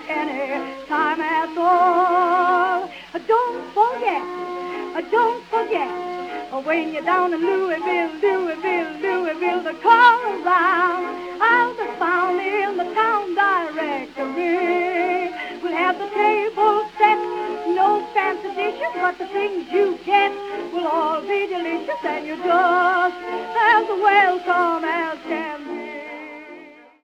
any time at all. Don't forget, when you're down in Louisville, to call around. I'll be found in the town directory. We'll have the table set, no fancy dishes, but the things you get will all be delicious, and you're just as welcome as